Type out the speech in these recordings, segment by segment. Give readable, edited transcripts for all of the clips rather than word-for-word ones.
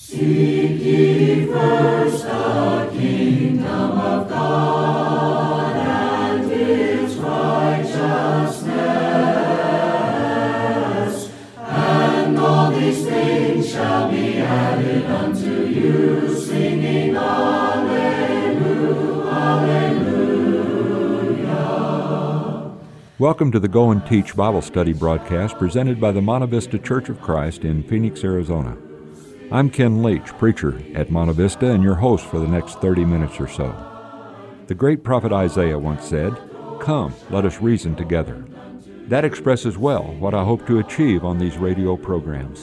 Seek ye first the kingdom of God and His righteousness, and all these things shall be added unto you, singing Alleluia, Alleluia. Welcome to the Go and Teach Bible Study broadcast presented by the Monte Vista Church of Christ in Phoenix, Arizona. I'm Ken Leach, preacher at Monte Vista, and your host for the next 30 minutes or so. The great prophet Isaiah once said, "Come, let us reason together." That expresses well what I hope to achieve on these radio programs.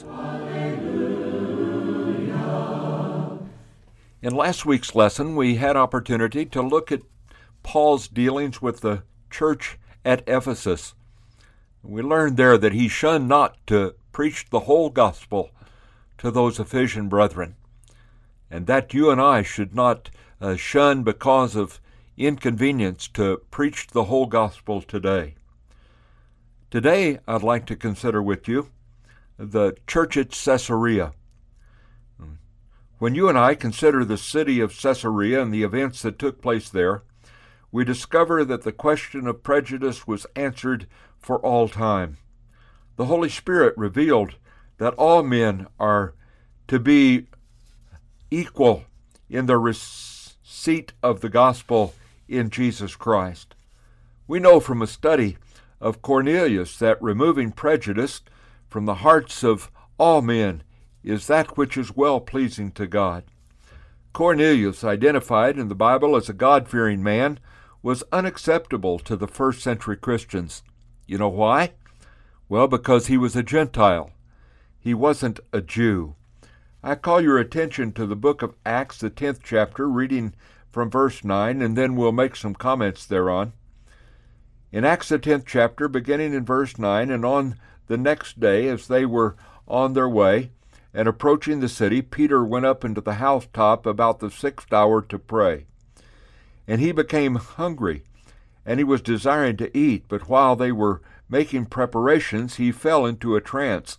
In last week's lesson, we had opportunity to look at Paul's dealings with the church at Ephesus. We learned there that he shunned not to preach the whole gospel to those Ephesian brethren, and that you and I should not shun because of inconvenience to preach the whole gospel today. Today, I'd like to consider with you the church at Caesarea. When you and I consider the city of Caesarea and the events that took place there, we discover that the question of prejudice was answered for all time. The Holy Spirit revealed that all men are to be equal in the receipt of the gospel in Jesus Christ. We know from a study of Cornelius that removing prejudice from the hearts of all men is that which is well-pleasing to God. Cornelius, identified in the Bible as a God-fearing man, was unacceptable to the first century Christians. You know why? Well, because he was a Gentile. He wasn't a Jew. I call your attention to the book of Acts, the 10th chapter, reading from verse 9, and then we'll make some comments thereon. In Acts, the 10th chapter, beginning in verse 9, and on the next day, as they were on their way and approaching the city, Peter went up into the housetop about the 6th hour to pray. And he became hungry, and he was desiring to eat, but while they were making preparations, he fell into a trance.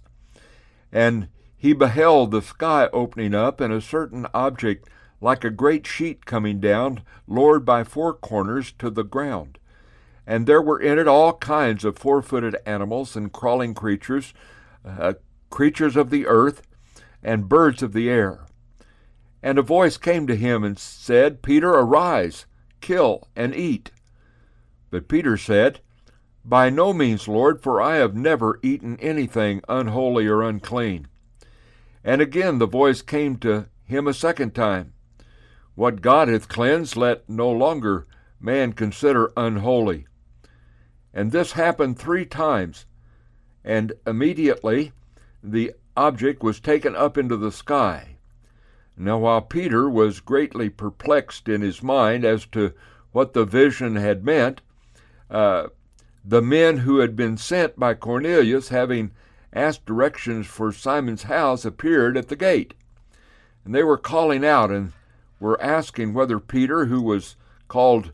And he beheld the sky opening up, and a certain object like a great sheet coming down, lowered by four corners to the ground. And there were in it all kinds of four-footed animals and crawling creatures, creatures of the earth, and birds of the air. And a voice came to him and said, "Peter, arise, kill and eat." But Peter said, "By no means, Lord, for I have never eaten anything unholy or unclean." And again the voice came to him a second time, "What God hath cleansed, let no longer man consider unholy." And this happened 3 times, and immediately the object was taken up into the sky. Now while Peter was greatly perplexed in his mind as to what the vision had meant, the men who had been sent by Cornelius, having asked directions for Simon's house, appeared at the gate. And they were calling out and were asking whether Peter, who was called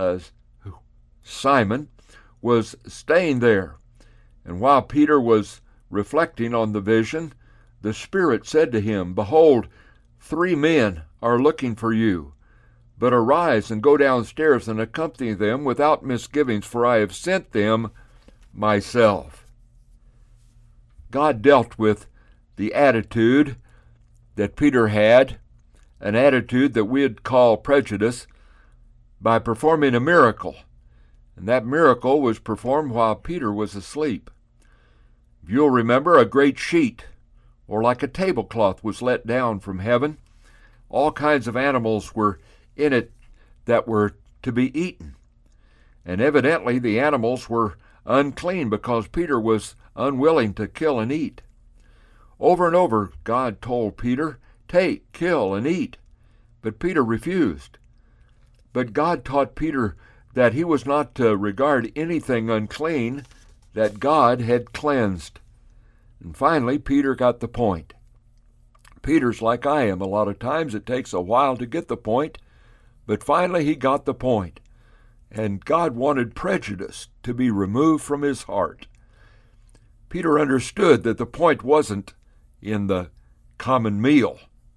Simon, was staying there. And while Peter was reflecting on the vision, the Spirit said to him, "Behold, 3 men are looking for you. But arise and go downstairs and accompany them without misgivings, for I have sent them myself." God dealt with the attitude that Peter had, an attitude that we'd call prejudice, by performing a miracle. And that miracle was performed while Peter was asleep. If you'll remember, a great sheet, or like a tablecloth, was let down from heaven. All kinds of animals were in it that were to be eaten. And evidently the animals were unclean because Peter was unwilling to kill and eat. Over and over God told Peter, "Take, kill, and eat." But Peter refused. But God taught Peter that he was not to regard anything unclean that God had cleansed. And finally, Peter got the point. Peter's like I am. A lot of times it takes a while to get the point, but finally he got the point. And God wanted prejudice to be removed from his heart. Peter understood that the point wasn't in the common meal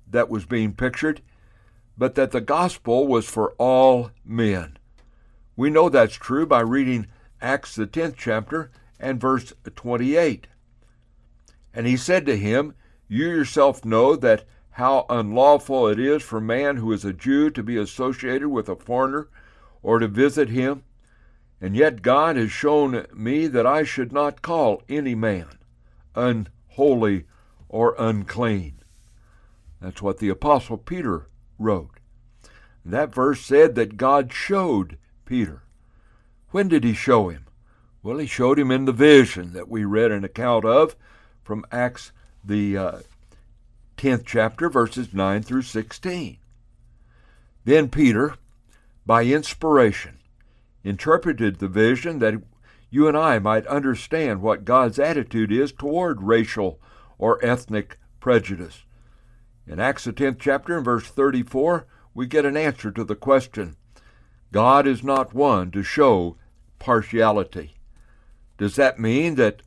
that was being pictured, but that the gospel was for all men. We know that's true by reading Acts the 10th chapter and verse 28. And he said to him, "You yourself know that how unlawful it is for a man who is a Jew to be associated with a foreigner or to visit him. And yet God has shown me that I should not call any man unholy or unclean." That's what the Apostle Peter wrote. That verse said that God showed Peter. When did he show him? Well, he showed him in the vision that we read an account of from Acts the 10th chapter, verses 9 through 16. Then Peter, by inspiration, interpreted the vision that you and I might understand what God's attitude is toward racial or ethnic prejudice. In Acts the 10th chapter and verse 34, we get an answer to the question. God is not one to show partiality. Does that mean that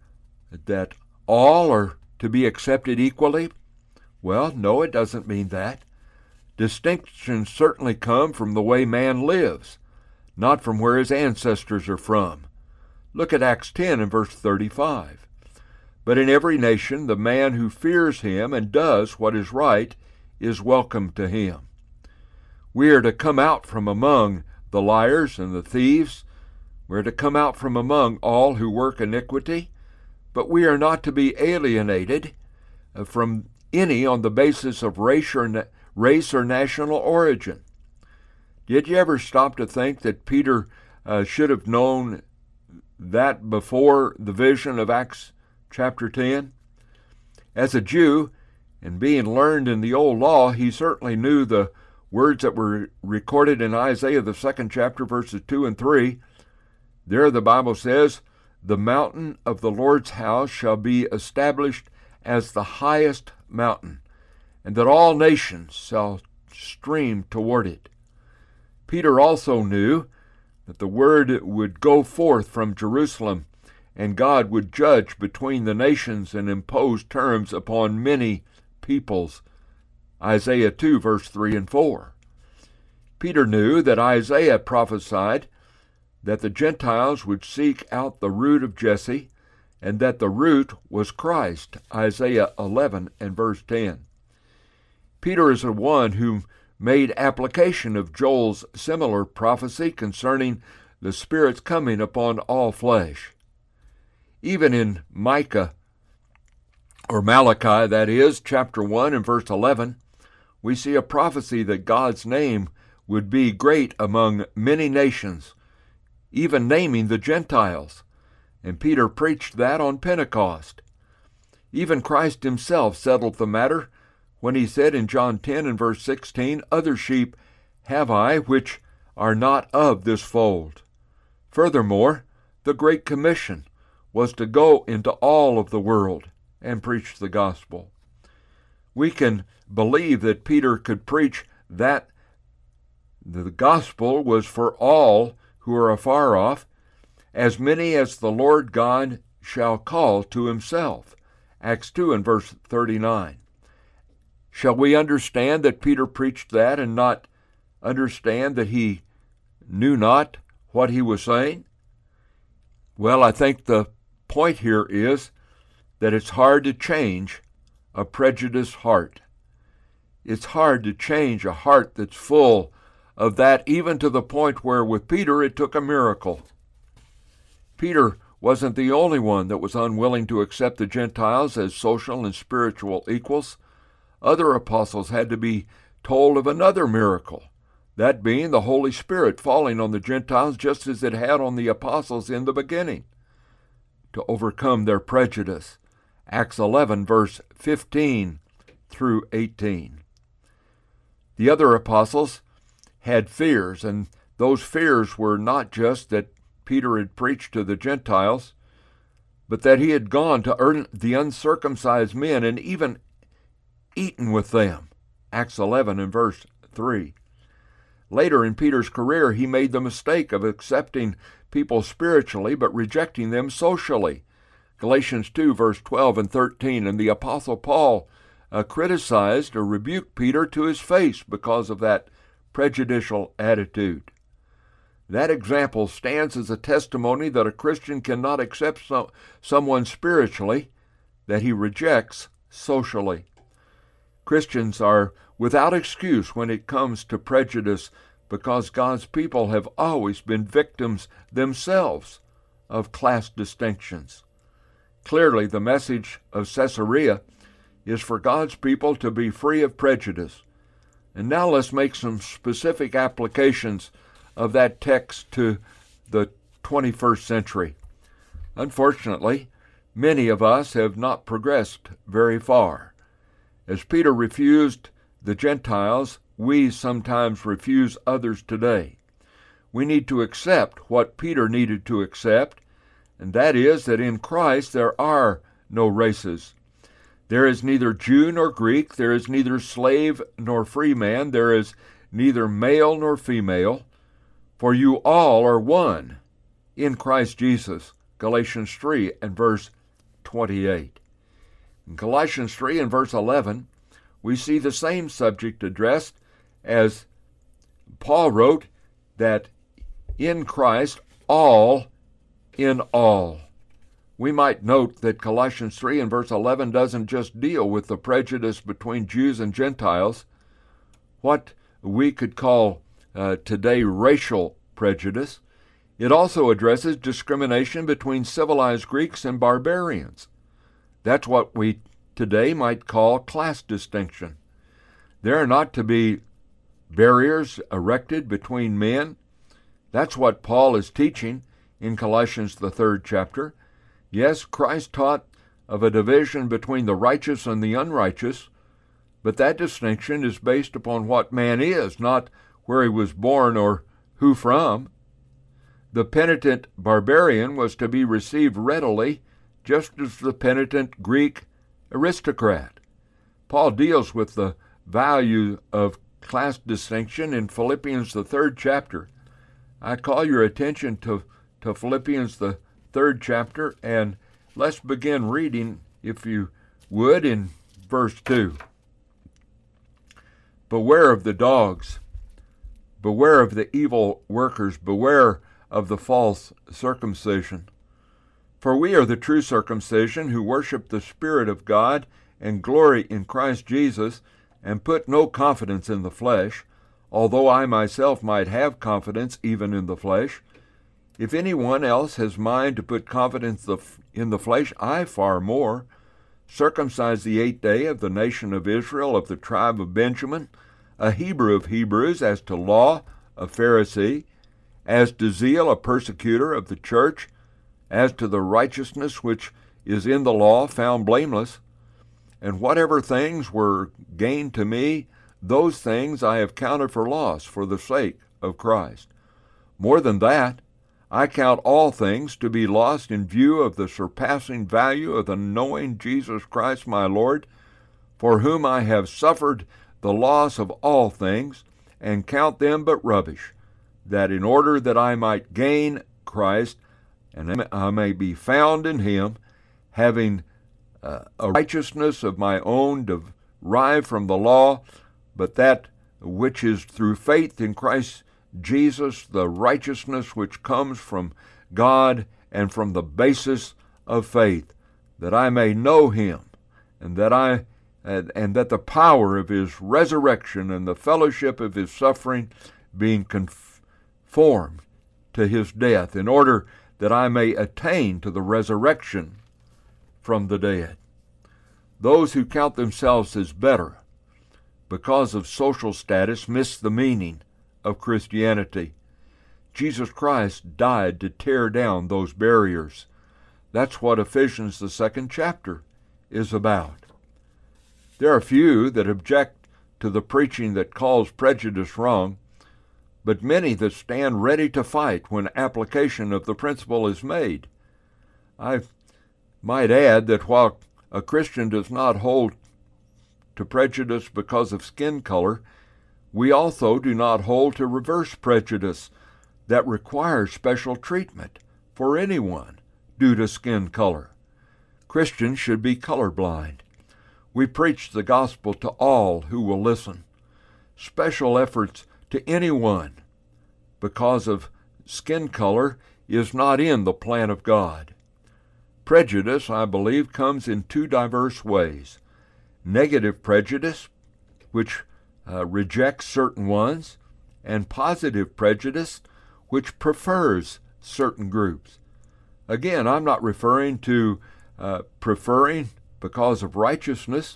all are to be accepted equally? Well, no, it doesn't mean that. Distinctions certainly come from the way man lives, not from where his ancestors are from. Look at Acts 10 and verse 35. But in every nation, the man who fears him and does what is right is welcome to him. We are to come out from among the liars and the thieves. We are to come out from among all who work iniquity, but we are not to be alienated from any on the basis of race or national origin. Did you ever stop to think that Peter should have known that before the vision of Acts chapter 10? As a Jew, and being learned in the old law, he certainly knew the words that were recorded in Isaiah the 2nd chapter, verses 2 and 3. There the Bible says, "The mountain of the Lord's house shall be established as the highest mountain, and that all nations shall stream toward it." Peter also knew that the word would go forth from Jerusalem, and God would judge between the nations and impose terms upon many peoples. Isaiah 2, verse 3 and 4. Peter knew that Isaiah prophesied that the Gentiles would seek out the root of Jesse, and that the root was Christ, Isaiah 11 and verse 10. Peter is the one who made application of Joel's similar prophecy concerning the Spirit's coming upon all flesh. Even in Micah, or Malachi, that is, chapter 1 and verse 11, we see a prophecy that God's name would be great among many nations, even naming the Gentiles. And Peter preached that on Pentecost. Even Christ himself settled the matter when he said in John 10 and verse 16, "Other sheep have I which are not of this fold." Furthermore, the Great Commission was to go into all of the world and preach the gospel. We can believe that Peter could preach that the gospel was for all who are afar off, "as many as the Lord God shall call to himself." Acts 2 and verse 39. Shall we understand that Peter preached that and not understand that he knew not what he was saying? Well, I think the point here is that it's hard to change a prejudiced heart. It's hard to change a heart that's full of that, even to the point where with Peter it took a miracle. Peter wasn't the only one that was unwilling to accept the Gentiles as social and spiritual equals. Other apostles had to be told of another miracle, that being the Holy Spirit falling on the Gentiles just as it had on the apostles in the beginning, to overcome their prejudice. Acts 11, verse 15 through 18. The other apostles had fears, and those fears were not just that Peter had preached to the Gentiles, but that he had gone to the uncircumcised men and even eaten with them. Acts 11 and verse 3. Later in Peter's career, he made the mistake of accepting people spiritually but rejecting them socially. Galatians 2 verse 12 and 13, and the Apostle Paul criticized or rebuked Peter to his face because of that prejudicial attitude. That example stands as a testimony that a Christian cannot accept someone spiritually that he rejects socially. Christians are without excuse when it comes to prejudice because God's people have always been victims themselves of class distinctions. Clearly, the message of Caesarea is for God's people to be free of prejudice. And now let's make some specific applications of that text to the 21st century. Unfortunately, many of us have not progressed very far. As Peter refused the Gentiles, we sometimes refuse others today. We need to accept what Peter needed to accept, and that is that in Christ there are no races. There is neither Jew nor Greek, there is neither slave nor free man, there is neither male nor female, for you all are one in Christ Jesus. Galatians 3 and verse 28. In Galatians 3 and verse 11, we see the same subject addressed as Paul wrote that in Christ all in all. We might note that Colossians 3 and verse 11 doesn't just deal with the prejudice between Jews and Gentiles, what we could call today racial prejudice. It also addresses discrimination between civilized Greeks and barbarians. That's what we today might call class distinction. There are not to be barriers erected between men. That's what Paul is teaching in Colossians, the 3rd chapter. Yes, Christ taught of a division between the righteous and the unrighteous, but that distinction is based upon what man is, not where he was born or who from. The penitent barbarian was to be received readily, just as the penitent Greek aristocrat. Paul deals with the value of class distinction in Philippians, the 3rd chapter. I call your attention to Philippians, the 3rd chapter, and let's begin reading, if you would, in verse 2. Beware of the dogs, beware of the evil workers, beware of the false circumcision. For we are the true circumcision, who worship the Spirit of God and glory in Christ Jesus, and put no confidence in the flesh, although I myself might have confidence even in the flesh. If anyone else has mind to put confidence in the flesh, I far more. Circumcised the 8th day, of the nation of Israel, of the tribe of Benjamin, a Hebrew of Hebrews, as to law, a Pharisee, as to zeal, a persecutor of the church, as to the righteousness which is in the law, found blameless. And whatever things were gained to me, those things I have counted for loss for the sake of Christ. More than that, I count all things to be lost in view of the surpassing value of the knowing Jesus Christ my Lord, for whom I have suffered the loss of all things, and count them but rubbish, that in order that I might gain Christ, and I may be found in him, having a righteousness of my own derived from the law, but that which is through faith in Christ Jesus, the righteousness which comes from God and from the basis of faith, that I may know him, and that the power of his resurrection and the fellowship of his suffering, being conformed to his death, in order that I may attain to the resurrection from the dead. Those who count themselves as better because of social status miss the meaning of Christianity. Jesus Christ died to tear down those barriers. That's what Ephesians, the 2nd chapter, is about. There are few that object to the preaching that calls prejudice wrong, but many that stand ready to fight when application of the principle is made. I might add that while a Christian does not hold to prejudice because of skin color, we also do not hold to reverse prejudice that requires special treatment for anyone due to skin color. Christians should be colorblind. We preach the gospel to all who will listen. Special efforts to anyone because of skin color is not in the plan of God. Prejudice, I believe, comes in two diverse ways. Negative prejudice, which rejects certain ones, and positive prejudice, which prefers certain groups. Again, I'm not referring to preferring because of righteousness,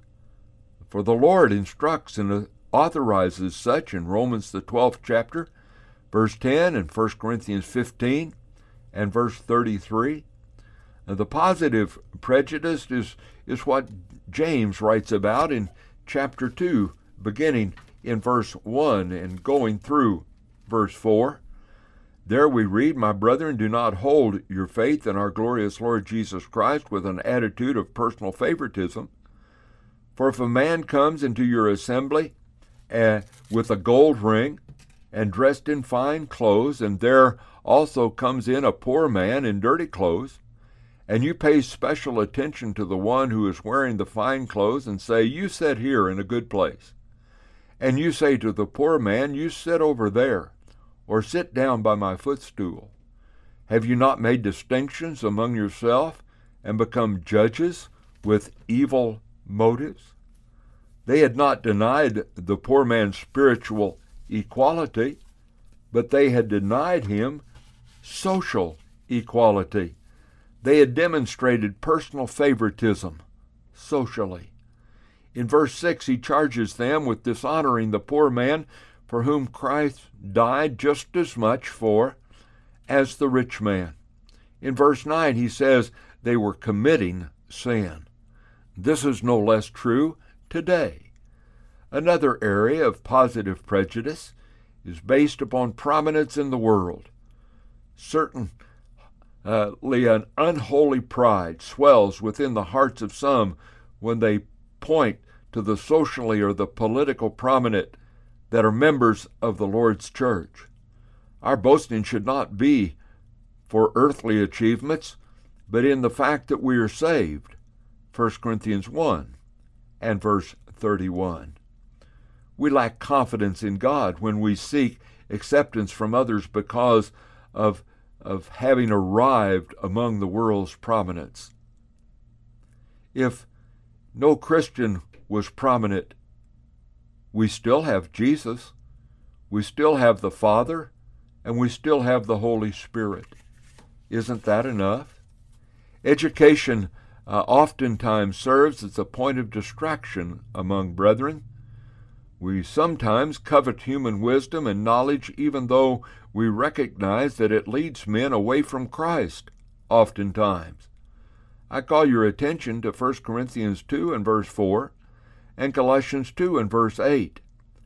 for the Lord instructs and authorizes such in Romans the 12th chapter, verse 10, and 1 Corinthians 15 and verse 33. The positive prejudice is what James writes about in chapter 2, beginning in verse 1 and going through verse 4. There we read, "My brethren, do not hold your faith in our glorious Lord Jesus Christ with an attitude of personal favoritism. For if a man comes into your assembly with a gold ring and dressed in fine clothes, and there also comes in a poor man in dirty clothes, and you pay special attention to the one who is wearing the fine clothes and say, 'You sit here in a good place,' and you say to the poor man, 'You sit over there,' or 'Sit down by my footstool,' have you not made distinctions among yourself and become judges with evil motives?" They had not denied the poor man's spiritual equality, but they had denied him social equality. They had demonstrated personal favoritism socially. In verse 6, he charges them with dishonoring the poor man for whom Christ died just as much for as the rich man. In verse 9, he says they were committing sin. This is no less true today. Another area of positive prejudice is based upon prominence in the world. Certainly an unholy pride swells within the hearts of some when they point to the socially or the political prominent that are members of the Lord's church. Our boasting should not be for earthly achievements, but in the fact that we are saved. 1 Corinthians 1 and verse 31. We lack confidence in God when we seek acceptance from others because of having arrived among the world's prominence. If no Christian was prominent, we still have Jesus, we still have the Father, and we still have the Holy Spirit. Isn't that enough? Education oftentimes serves as a point of distraction among brethren. We sometimes covet human wisdom and knowledge even though we recognize that it leads men away from Christ oftentimes. I call your attention to 1 Corinthians 2 and verse 4 and Colossians 2 and verse 8.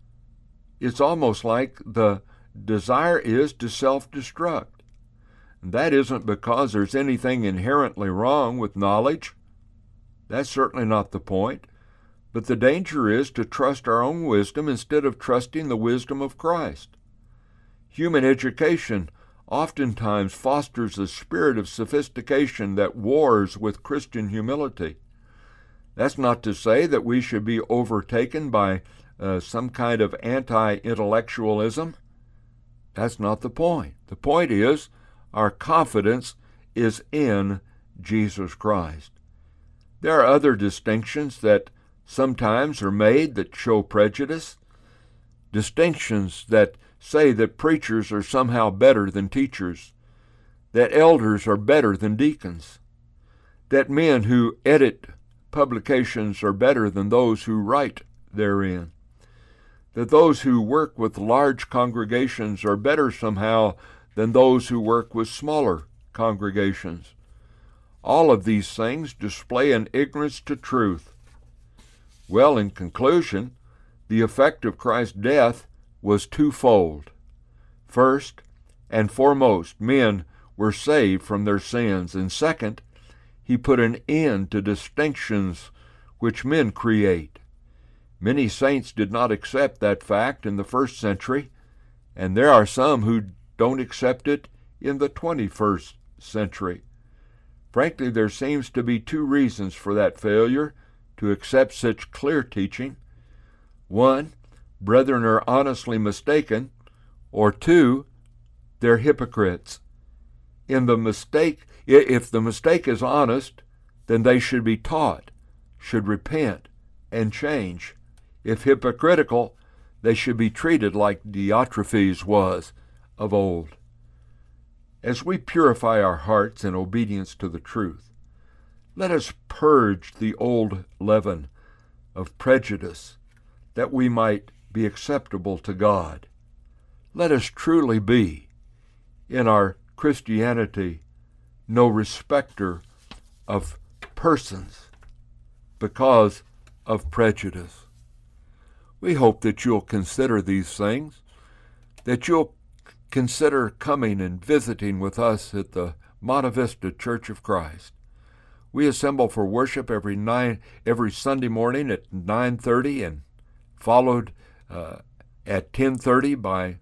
It's almost like the desire is to self-destruct. That isn't because there's anything inherently wrong with knowledge. That's certainly not the point. But the danger is to trust our own wisdom instead of trusting the wisdom of Christ. Human education oftentimes fosters a spirit of sophistication that wars with Christian humility. That's not to say that we should be overtaken by some kind of anti-intellectualism. That's not the point. The point is our confidence is in Jesus Christ. There are other distinctions that sometimes are made that show prejudice, distinctions that say that preachers are somehow better than teachers, that elders are better than deacons, that men who edit publications are better than those who write therein, that those who work with large congregations are better somehow than those who work with smaller congregations. All of these things display an ignorance to truth. Well, in conclusion, the effect of Christ's death was twofold. First and foremost, men were saved from their sins, and second, he put an end to distinctions which men create. Many saints did not accept that fact in the first century, and there are some who don't accept it in the 21st century. Frankly, there seems to be two reasons for that failure to accept such clear teaching. 1, brethren are honestly mistaken, or 2, they're hypocrites. If the mistake is honest, then they should be taught, should repent, and change. If hypocritical, they should be treated like Diotrephes was of old. As we purify our hearts in obedience to the truth, let us purge the old leaven of prejudice, that we might be acceptable to God. Let us truly be, in our Christianity, no respecter of persons because of prejudice. We hope that you'll consider these things, that you'll consider coming and visiting with us at the Monte Vista Church of Christ. We assemble for worship every Sunday morning at 9:30 and followed at 10:30 by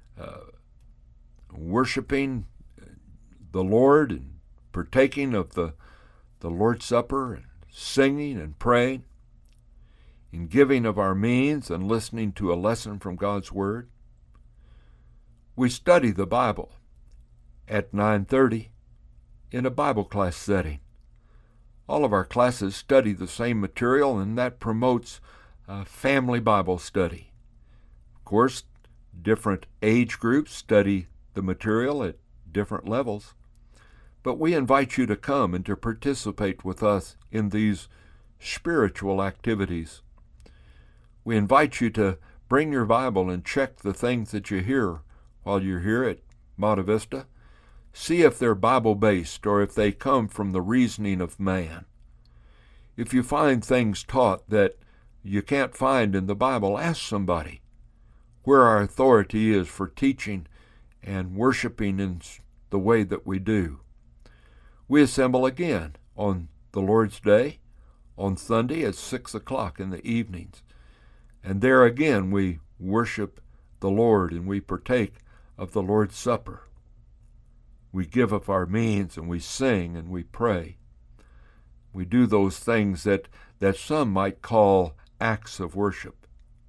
worshiping the Lord and partaking of the Lord's Supper and singing and praying, in giving of our means and listening to a lesson from God's Word. We study the Bible at 9:30 in a Bible class setting. All of our classes study the same material, and that promotes family Bible study. Of course, different age groups study the material at different levels, but we invite you to come and to participate with us in these spiritual activities. We invite you to bring your Bible and check the things that you hear while you're here at Monte Vista. See if they're Bible-based or if they come from the reasoning of man. If you find things taught that you can't find in the Bible, ask somebody where our authority is for teaching and worshiping in the way that we do. We assemble again on the Lord's Day, on Sunday at 6 o'clock in the evenings. And there again we worship the Lord and we partake of the Lord's Supper. We give of our means and we sing and we pray. We do those things that some might call acts of worship.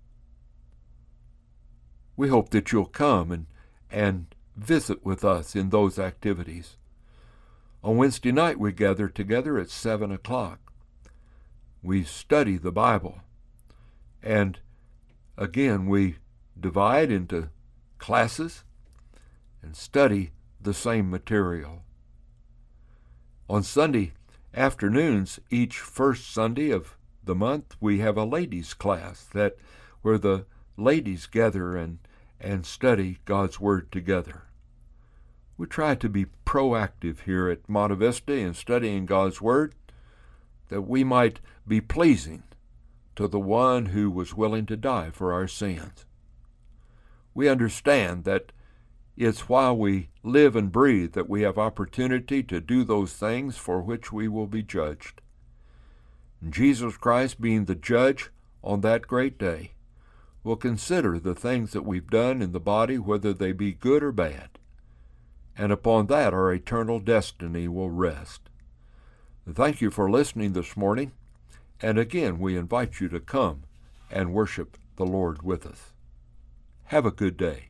We hope that you'll come and visit with us in those activities. On Wednesday night we gather together at 7 o'clock. We study the Bible. And again, we divide into classes and study the same material. On Sunday afternoons, each first Sunday of the month, we have a ladies' class where the ladies gather and study God's Word together. We try to be proactive here at Monte Vista in studying God's Word, that we might be pleasing to the one who was willing to die for our sins. We understand that it's while we live and breathe that we have opportunity to do those things for which we will be judged. And Jesus Christ, being the judge on that great day, will consider the things that we've done in the body, whether they be good or bad. And upon that our eternal destiny will rest. Thank you for listening this morning. And again, we invite you to come and worship the Lord with us. Have a good day.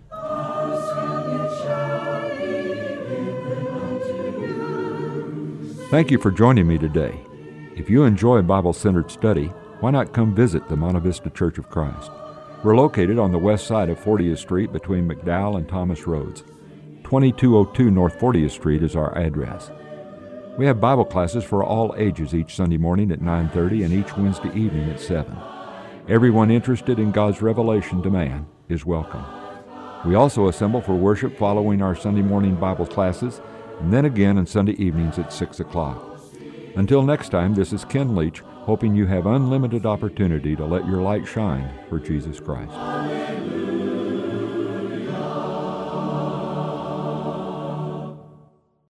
Thank you for joining me today. If you enjoy Bible-centered study, why not come visit the Monte Vista Church of Christ? We're located on the west side of 40th Street between McDowell and Thomas Roads. 2202 North 40th Street is our address. We have Bible classes for all ages each Sunday morning at 9:30 and each Wednesday evening at 7. Everyone interested in God's revelation to man is welcome. We also assemble for worship following our Sunday morning Bible classes, and then again on Sunday evenings at 6 o'clock. Until next time, this is Ken Leach, hoping you have unlimited opportunity to let your light shine for Jesus Christ.